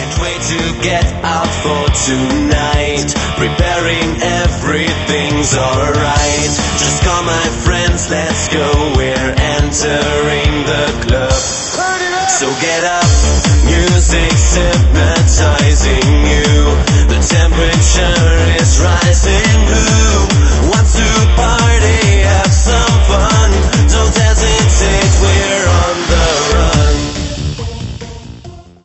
Can't wait to get out for tonight. Preparing everything's alright. Just call my friends, let's go. We're entering the club. So get up